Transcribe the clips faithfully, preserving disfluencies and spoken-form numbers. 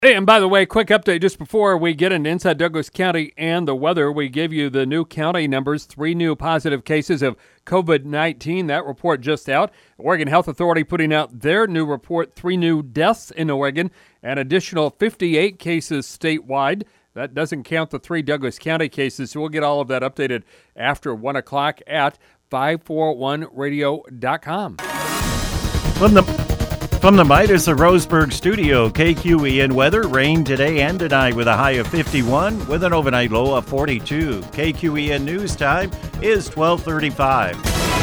Hey, and by the way, quick update just before we get into Inside Douglas County and the weather, we give you the new county numbers, three new positive cases of covid nineteen. That report just out. Oregon Health Authority putting out their new report, three new deaths in Oregon, an additional fifty-eight cases statewide. That doesn't count the three Douglas County cases, so we'll get all of that updated after one o'clock at five forty-one radio dot com. From the From the Midas of Roseburg studio, K Q E N weather, rain today and tonight with a high of fifty-one with an overnight low of forty-two. K Q E N news time is twelve thirty-five.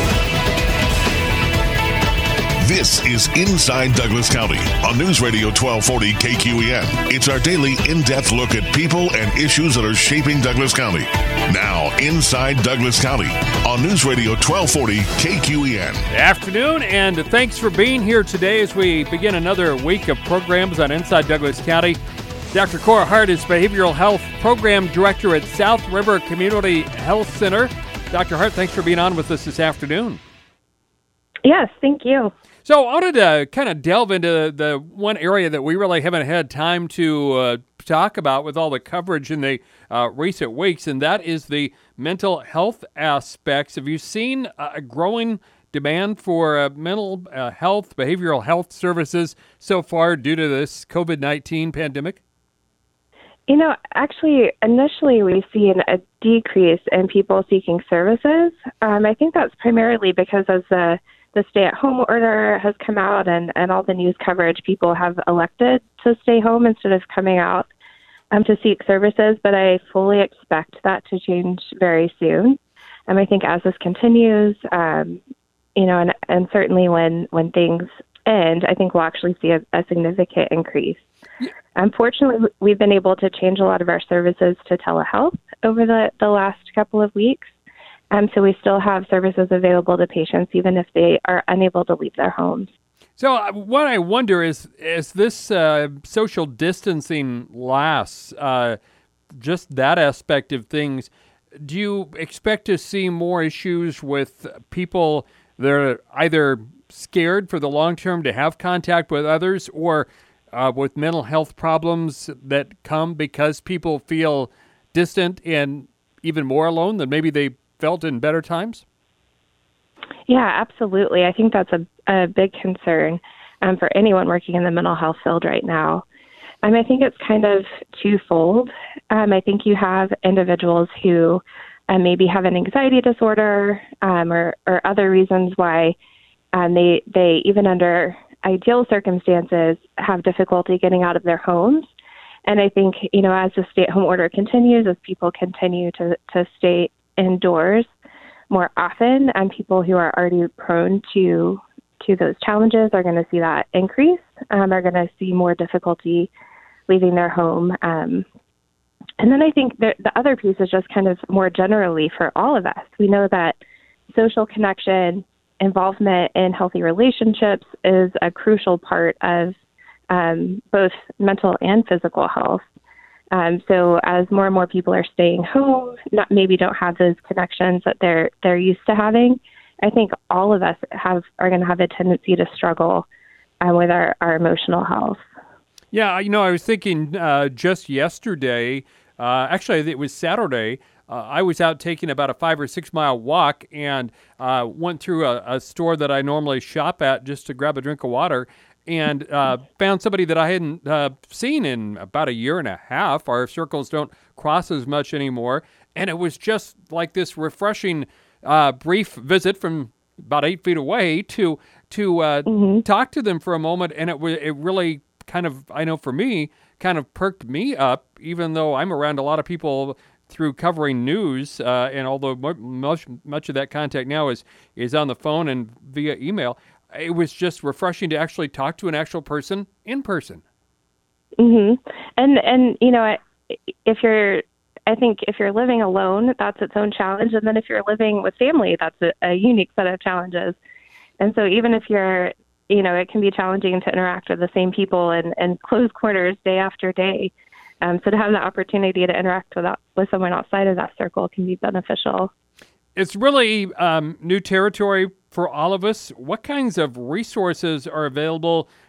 This is Inside Douglas County on News Radio twelve forty K Q E N. It's our daily in-depth look at people and issues that are shaping Douglas County. Now, Inside Douglas County on News Radio twelve forty K Q E N. Good afternoon, and thanks for being here today as we begin another week of programs on Inside Douglas County. Doctor Cora Hart is Behavioral Health Program Director at South River Community Health Center. Doctor Hart, thanks for being on with us this afternoon. Yes, thank you. So I wanted to kind of delve into the one area that we really haven't had time to uh, talk about with all the coverage in the uh, recent weeks, and that is the mental health aspects. Have you seen a growing demand for uh, mental uh, health, behavioral health services so far due to this covid nineteen pandemic? You know, actually, initially we've seen a decrease in people seeking services. Um, I think that's primarily because as the The stay-at-home order has come out and, and all the news coverage, people have elected to stay home instead of coming out um, to seek services. But I fully expect that to change very soon. And I think as this continues, um, you know, and, and certainly when, when things end, I think we'll actually see a, a significant increase. Yeah. Unfortunately, we've been able to change a lot of our services to telehealth over the, the last couple of weeks. Um, so we still have services available to patients even if they are unable to leave their homes. So uh, what I wonder is, as this uh, social distancing lasts, uh, just that aspect of things, do you expect to see more issues with people that are either scared for the long term to have contact with others or uh, with mental health problems that come because people feel distant and even more alone than maybe they felt in better times? Yeah, absolutely. I think that's a, a big concern um, for anyone working in the mental health field right now. Um, I think it's kind of twofold. Um, I think you have individuals who uh, maybe have an anxiety disorder um, or, or other reasons why um, they, they, even under ideal circumstances, have difficulty getting out of their homes. And I think, you know, as the stay-at-home order continues, as people continue to, to stay indoors more often, and people who are already prone to to those challenges are going to see that increase. Um, are going to see more difficulty leaving their home. Um, and then I think the, the other piece is just kind of more generally for all of us. We know that social connection, involvement in healthy relationships is a crucial part of um, both mental and physical health. Um, so as more and more people are staying home, not maybe don't have those connections that they're they're used to having, I think all of us have are going to have a tendency to struggle uh, with our, our emotional health. Yeah, you know, I was thinking uh, just yesterday, uh, actually it was Saturday, uh, I was out taking about a five or six mile walk and uh, went through a, a store that I normally shop at just to grab a drink of water. And uh, found somebody that I hadn't uh, seen in about a year and a half. Our circles don't cross as much anymore. And it was just like this refreshing uh, brief visit from about eight feet away to to uh, mm-hmm. talk to them for a moment. And it, w- it really kind of, I know for me, kind of perked me up, even though I'm around a lot of people through covering news. Uh, and although much, much of that contact now is, is on the phone and via email, it was just refreshing to actually talk to an actual person in person. Mm-hmm. And, and, you know, if you're, I think if you're living alone, that's its own challenge. And then if you're living with family, that's a, a unique set of challenges. And so even if you're, you know, it can be challenging to interact with the same people in, in close quarters day after day. Um, so to have the opportunity to interact with, with someone outside of that circle can be beneficial. It's really um, new territory for all of us. What kinds of resources are available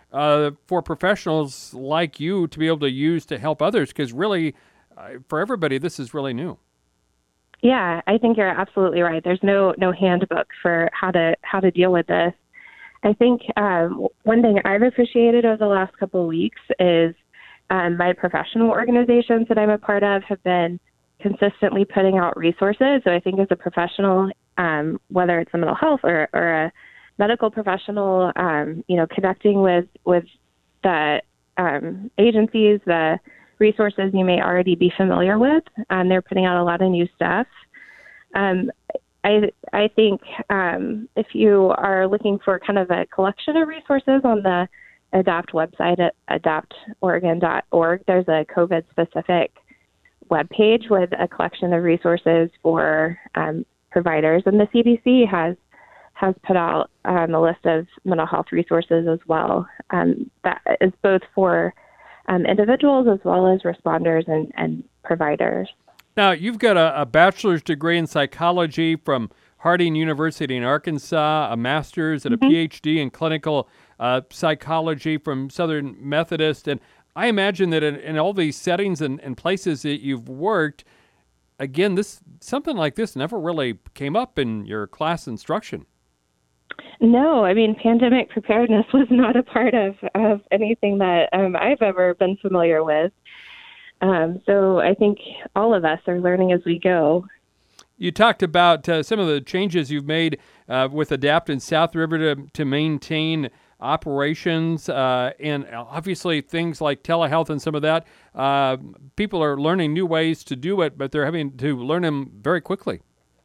uh, for professionals like you to be able to use to help others? Because really, uh, for everybody, this is really new. Yeah, I think you're absolutely right. There's no no handbook for how to how to deal with this. I think um, one thing I've appreciated over the last couple of weeks is um, my professional organizations that I'm a part of have been consistently putting out resources. So I think as a professional, um, whether it's a mental health or, or a medical professional, um, you know, connecting with with the um, agencies, the resources you may already be familiar with, um, they're putting out a lot of new stuff. Um, I I think um, if you are looking for kind of a collection of resources on the ADAPT website at adapt oregon dot org, there's a COVID-specific webpage with a collection of resources for um, providers, and the C D C has has put out um, a list of mental health resources as well. Um, that is both for um, individuals as well as responders and, and providers. Now, you've got a, a bachelor's degree in psychology from Harding University in Arkansas, a master's and a mm-hmm. P H D in clinical uh, psychology from Southern Methodist. And I imagine that in, in all these settings and, and places that you've worked, again, this something like this never really came up in your class instruction. No, I mean, pandemic preparedness was not a part of, of anything that um, I've ever been familiar with. Um, so I think all of us are learning as we go. You talked about uh, some of the changes you've made uh, with ADAPT in South River to, to maintain operations, uh, and obviously things like telehealth and some of that. Uh, people are learning new ways to do it, but they're having to learn them very quickly.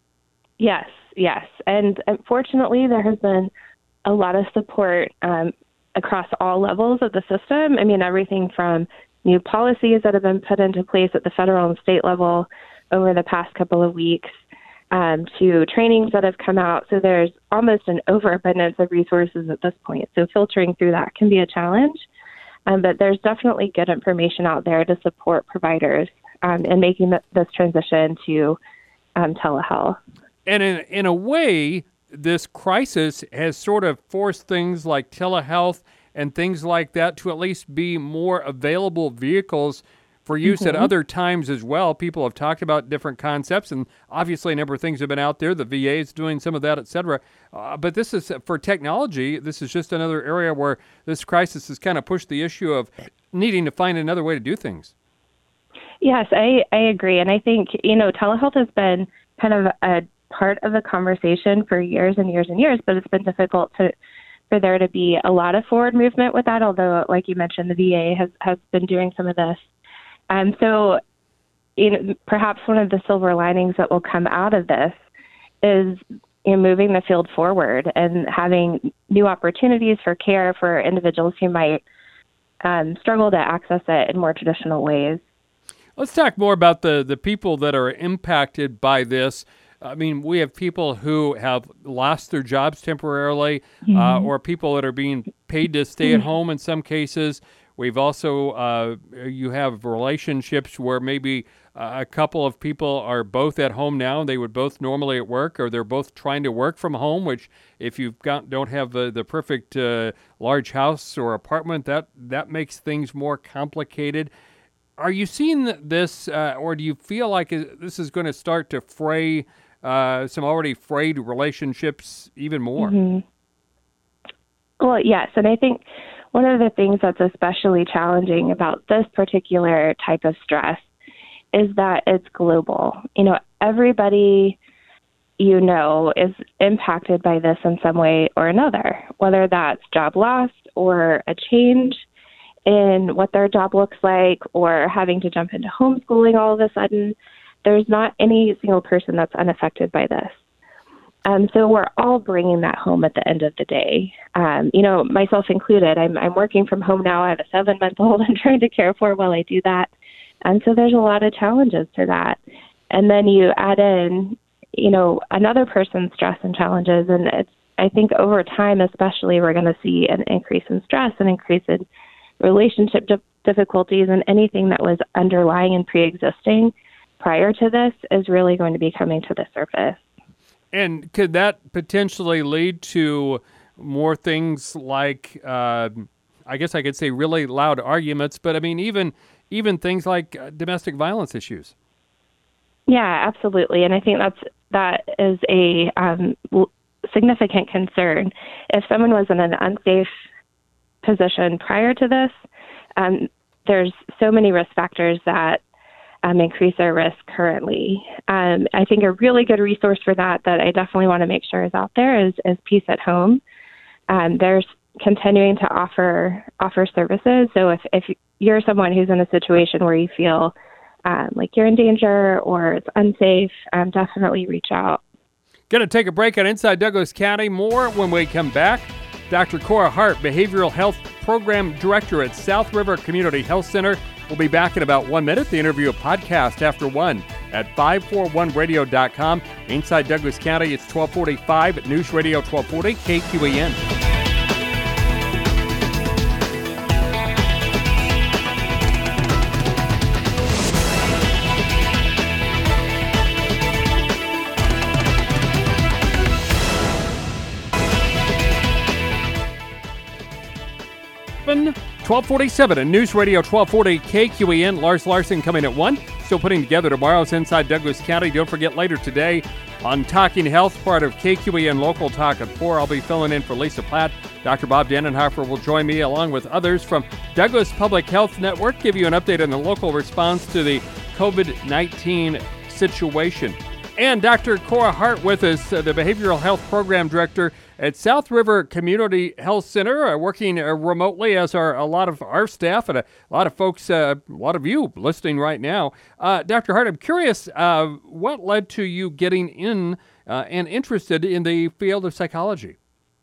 Yes, yes. And unfortunately, there has been a lot of support um, across all levels of the system. I mean, everything from new policies that have been put into place at the federal and state level over the past couple of weeks, um, to trainings that have come out. So there's almost an overabundance of resources at this point. So filtering through that can be a challenge. Um, but there's definitely good information out there to support providers um, in making th- this transition to um, telehealth. And in, in a way, this crisis has sort of forced things like telehealth and things like that to at least be more available vehicles for use mm-hmm. at other times as well. People have talked about different concepts, and obviously a number of things have been out there. The V A is doing some of that, et cetera. Uh, but this is, for technology, this is just another area where this crisis has kind of pushed the issue of needing to find another way to do things. Yes, I, I agree. And I think, you know, telehealth has been kind of a part of the conversation for years and years and years, but it's been difficult to for there to be a lot of forward movement with that, although, like you mentioned, the V A has, has been doing some of this. And so, you know, perhaps one of the silver linings that will come out of this is, you know, moving the field forward and having new opportunities for care for individuals who might um, struggle to access it in more traditional ways. Let's talk more about the, the people that are impacted by this. I mean, we have people who have lost their jobs temporarily, mm-hmm. uh, or people that are being paid to stay at home in some cases. We've also, uh, you have relationships where maybe uh, a couple of people are both at home now, and they would both normally at work, or they're both trying to work from home, which if you don't have the, the perfect uh, large house or apartment, that, that makes things more complicated. Are you seeing this, uh, or do you feel like this is going to start to fray uh, some already frayed relationships even more? Mm-hmm. Well, yes, and I think one of the things that's especially challenging about this particular type of stress is that it's global. You know, everybody you know is impacted by this in some way or another, whether that's job loss or a change in what their job looks like or having to jump into homeschooling all of a sudden. There's not any single person that's unaffected by this. Um, so we're all bringing that home at the end of the day. Um, you know, myself included, I'm, I'm working from home now. I have a seven-month-old I'm trying to care for while I do that. And so there's a lot of challenges to that. And then you add in, you know, another person's stress and challenges. And it's, I think over time, especially, we're going to see an increase in stress, an increase in relationship di- difficulties, and anything that was underlying and pre-existing prior to this is really going to be coming to the surface. And could that potentially lead to more things like uh, I guess I could say really loud arguments, but I mean, even even things like uh, domestic violence issues. Yeah, absolutely. And I think that's that is a um, l- significant concern. If someone was in an unsafe position prior to this, um, there's so many risk factors that um, increase their risk currently. Um, I think a really good resource for that that I definitely want to make sure is out there is, is Peace at Home. Um, there's continuing to offer offer services. So if, if you're someone who's in a situation where you feel um, like you're in danger or it's unsafe, um, definitely reach out. Going to take a break on Inside Douglas County. More when we come back. Doctor Cora Hart, Behavioral Health Program Director at South River Community Health Center. We'll be back in about one minute. The interview podcast after one at five forty-one radio dot com. Inside Douglas County, it's twelve forty-five at News Radio twelve forty K Q E N. twelve forty-seven and News Radio twelve forty K Q E N. Lars Larson coming at one. Still putting together tomorrow's Inside Douglas County. Don't forget later today on Talking Health, part of K Q E N Local Talk at four. I'll be filling in for Lisa Platt. Doctor Bob Dannenhofer will join me along with others from Douglas Public Health Network, give you an update on the local response to the covid nineteen situation. And Doctor Cora Hart with us, uh, the Behavioral Health Program Director at South River Community Health Center, uh, working uh, remotely as are a lot of our staff and a lot of folks, uh, a lot of you listening right now. Uh, Doctor Hart, I'm curious, uh, what led to you getting in uh, and interested in the field of psychology?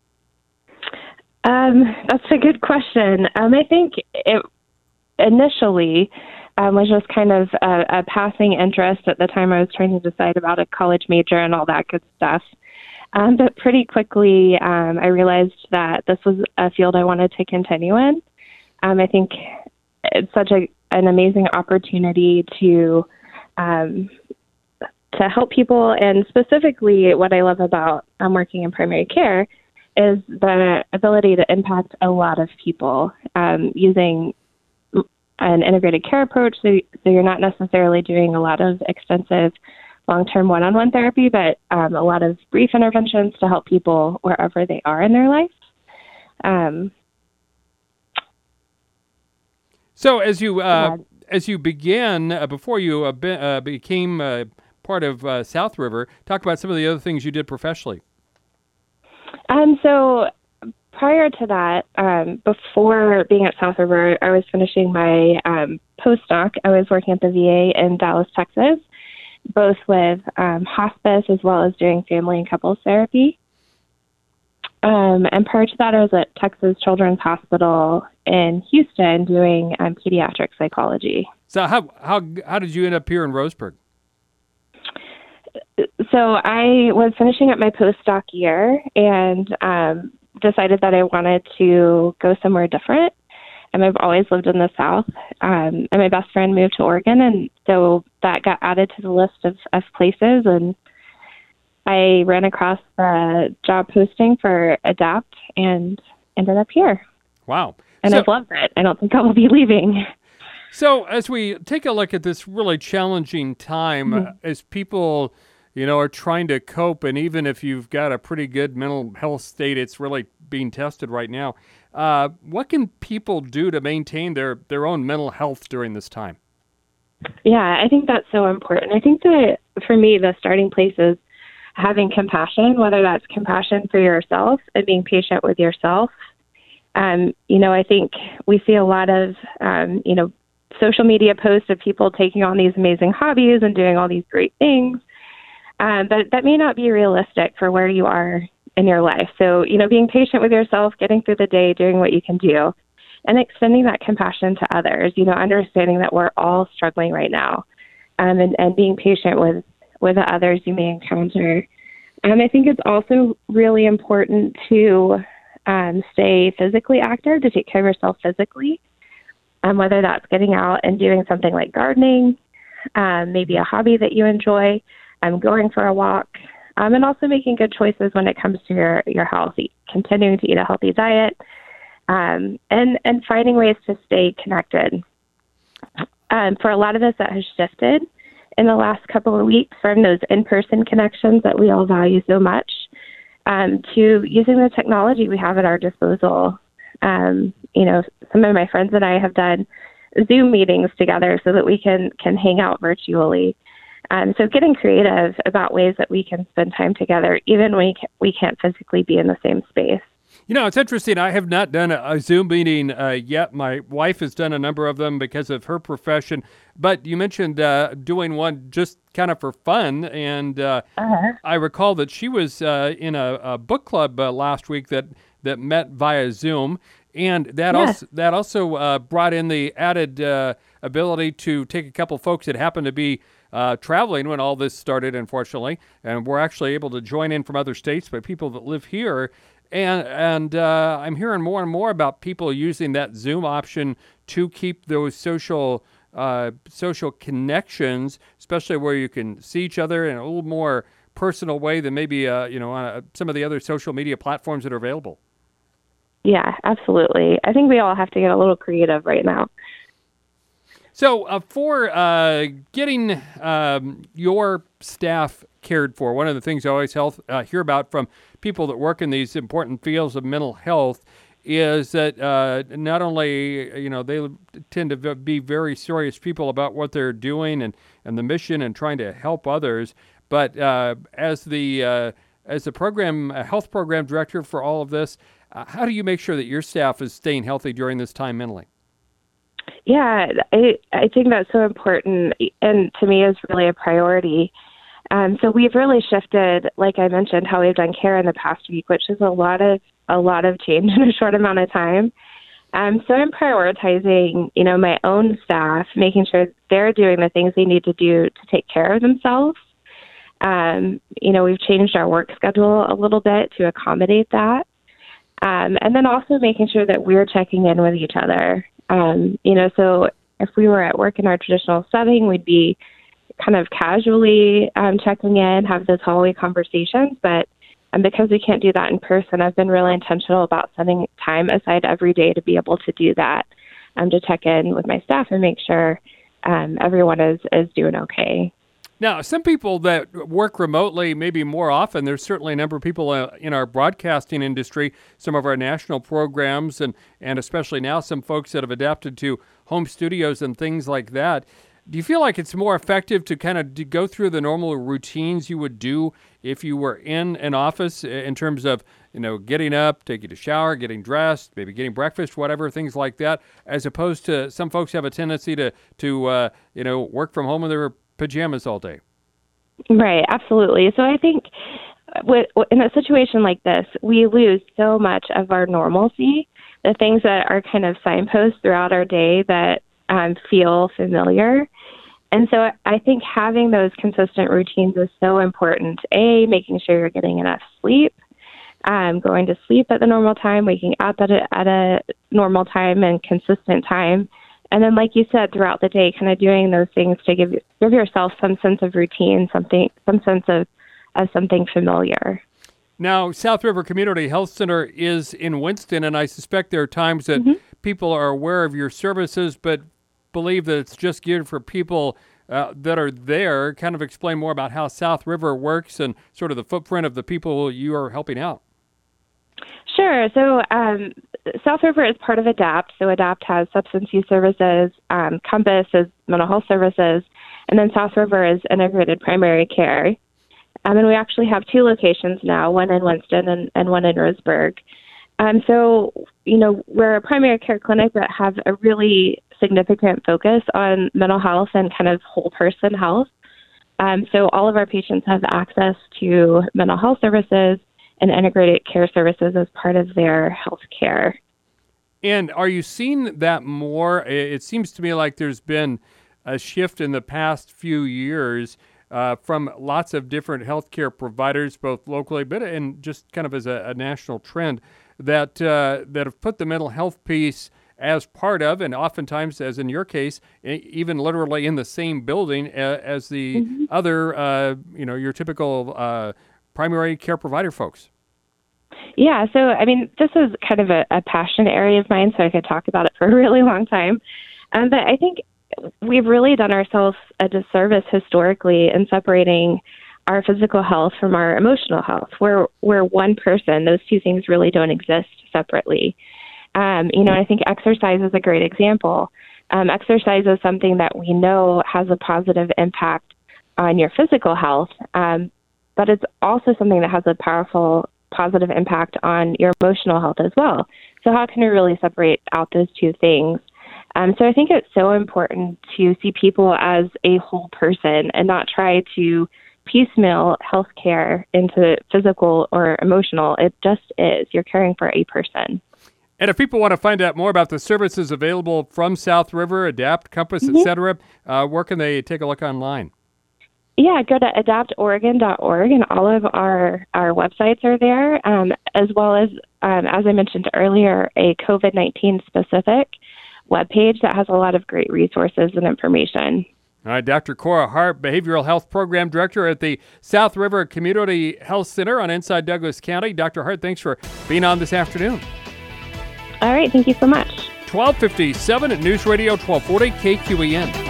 Um, that's a good question. Um, I think it initially um, was just kind of a, a passing interest at the time I was trying to decide about a college major and all that good stuff. Um, but pretty quickly, um, I realized that this was a field I wanted to continue in. Um, I think it's such a, an amazing opportunity to um, to help people, and specifically what I love about um, working in primary care is the ability to impact a lot of people um, using an integrated care approach. So, so you're not necessarily doing a lot of extensive long-term one-on-one therapy, but um, a lot of brief interventions to help people wherever they are in their life. Um, so as you uh, yeah. as you began, uh, before you uh, be, uh, became uh, part of uh, South River, talk about some of the other things you did professionally. Um, so prior to that, um, before being at South River, I was finishing my um, postdoc. I was working at the V A in Dallas, Texas, both with um, hospice as well as doing family and couples therapy. Um, and prior to that, I was at Texas Children's Hospital in Houston doing um, pediatric psychology. So how how how did you end up here in Roseburg? So I was finishing up my postdoc year and um, decided that I wanted to go somewhere different. And I've always lived in the South. Um, and my best friend moved to Oregon, and so that got added to the list of, of places. And I ran across the job posting for ADAPT and ended up here. Wow. And so, I've loved it. I don't think I will be leaving. So as we take a look at this really challenging time, mm-hmm. as people, you know, are trying to cope, and even if you've got a pretty good mental health state, it's really being tested right now. Uh, what can people do to maintain their, their own mental health during this time? Yeah, I think that's so important. I think that for me, the starting place is having compassion, whether that's compassion for yourself and being patient with yourself. Um, you know, I think we see a lot of, um, you know, social media posts of people taking on these amazing hobbies and doing all these great things. Um, but that may not be realistic for where you are in your life. So, you know, being patient with yourself, getting through the day, doing what you can do, and extending that compassion to others, you know, understanding that we're all struggling right now, um, and, and being patient with, with the others you may encounter. Um, I think it's also really important to um, stay physically active, to take care of yourself physically, um, whether that's getting out and doing something like gardening, um, maybe a hobby that you enjoy, um, going for a walk, um, and also making good choices when it comes to your, your health, continuing to eat a healthy diet, um, and, and finding ways to stay connected. Um, for a lot of us, that has shifted in the last couple of weeks from those in-person connections that we all value so much um, to using the technology we have at our disposal. Um, you know, some of my friends and I have done Zoom meetings together so that we can, can hang out virtually. Um, so getting creative about ways that we can spend time together, even when we, ca- we can't physically be in the same space. You know, it's interesting. I have not done a, a Zoom meeting uh, yet. My wife has done a number of them because of her profession. But you mentioned uh, doing one just kind of for fun. And uh, uh-huh. I recall that she was uh, in a, a book club uh, last week that, that met via Zoom. And that yes. also that also uh, brought in the added uh, ability to take a couple folks that happened to be uh, traveling when all this started, unfortunately, and we're actually able to join in from other states, but people that live here. And and uh, I'm hearing more and more about people using that Zoom option to keep those social uh, social connections, especially where you can see each other in a little more personal way than maybe uh, you know uh, some of the other social media platforms that are available. Yeah, absolutely. I think we all have to get a little creative right now. So uh, for uh, getting um, your staff cared for, one of the things I always health, uh, hear about from people that work in these important fields of mental health is that uh, not only, you know, they tend to be very serious people about what they're doing and, and the mission and trying to help others, but uh, as the uh, as the program uh, health program director for all of this, uh, how do you make sure that your staff is staying healthy during this time mentally? Yeah, I, I think that's so important, and to me is really a priority. Um, so we've really shifted, like I mentioned, how we've done care in the past week, which is a lot of a lot of change in a short amount of time. Um, so I'm prioritizing, you know, my own staff, making sure they're doing the things they need to do to take care of themselves. Um, you know, we've changed our work schedule a little bit to accommodate that, um, and then also making sure that we're checking in with each other. Um, you know, so if we were at work in our traditional setting, we'd be kind of casually um, checking in, have those hallway conversations. But um, because we can't do that in person, I've been really intentional about setting time aside every day to be able to do that, um, to check in with my staff and make sure um, everyone is, is doing okay. Now, some people that work remotely maybe more often, there's certainly a number of people uh, in our broadcasting industry, some of our national programs, and, and especially now some folks that have adapted to home studios and things like that. Do you feel like it's more effective to kind of go through the normal routines you would do if you were in an office in terms of, you know, getting up, taking a shower, getting dressed, maybe getting breakfast, whatever, things like that, as opposed to some folks have a tendency to, to uh, you know, work from home in their pajamas all day? Right, absolutely. So I think with, in a situation like this, we lose so much of our normalcy, the things that are kind of signposts throughout our day that um, feel familiar. And so I think having those consistent routines is so important. A, making sure you're getting enough sleep, um, going to sleep at the normal time, waking up at a, at a normal time and consistent time. And then, like you said, throughout the day, kind of doing those things to give give yourself some sense of routine, something, some sense of, of something familiar. Now, South River Community Health Center is in Winston, and I suspect there are times that mm-hmm. people are aware of your services, but believe that it's just geared for people uh, that are there. Kind of explain more about how South River works and sort of the footprint of the people you are helping out. Sure. So um, South River is part of ADAPT. So ADAPT has substance use services, um, Compass is mental health services, and then South River is integrated primary care. Um, and we actually have two locations now, one in Winston and, and one in Roseburg. Um, so, you know, we're a primary care clinic that have a really significant focus on mental health and kind of whole person health. Um, so all of our patients have access to mental health services and integrated care services as part of their health care. And are you seeing that more? It seems to me like there's been a shift in the past few years uh, from lots of different healthcare providers, both locally, but and just kind of as a, a national trend, that uh, that have put the mental health piece as part of, and oftentimes, as in your case, even literally in the same building as the mm-hmm. other, uh, you know, your typical uh, primary care provider folks. Yeah, so I mean, this is kind of a, a passion area of mine, so I could talk about it for a really long time. Um, but I think we've really done ourselves a disservice historically in separating our physical health from our emotional health. We're, we're one person. Those two things really don't exist separately. Um, you know, I think exercise is a great example. Um, exercise is something that we know has a positive impact on your physical health, um, but it's also something that has a powerful positive impact on your emotional health as well. So how can we really separate out those two things? Um, so I think it's so important to see people as a whole person and not try to piecemeal healthcare into physical or emotional. It just is. You're caring for a person. And if people want to find out more about the services available from South River, Adapt, Compass, mm-hmm. et cetera, uh, where can they take a look online? Yeah, go to adapt oregon dot org, and all of our, our websites are there, um, as well as, um, as I mentioned earlier, a COVID nineteen specific webpage that has a lot of great resources and information. All right, Doctor Cora Hart, Behavioral Health Program Director at the South River Community Health Center on Inside Douglas County. Doctor Hart, thanks for being on this afternoon. All right, thank you so much. twelve fifty-seven at News Radio twelve forty K Q E N.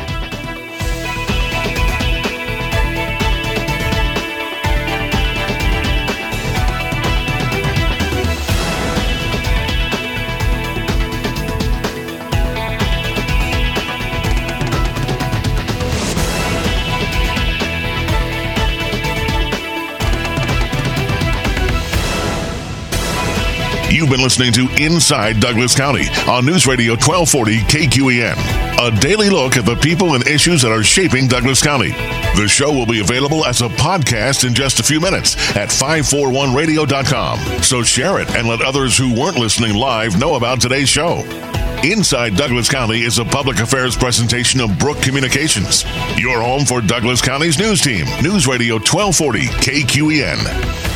You've been listening to Inside Douglas County on News Radio twelve forty K Q E N, a daily look at the people and issues that are shaping Douglas County. The show will be available as a podcast in just a few minutes at five forty-one radio dot com. So share it and let others who weren't listening live know about today's show. Inside Douglas County is a public affairs presentation of Brook Communications, your home for Douglas County's news team. News Radio twelve forty K Q E N.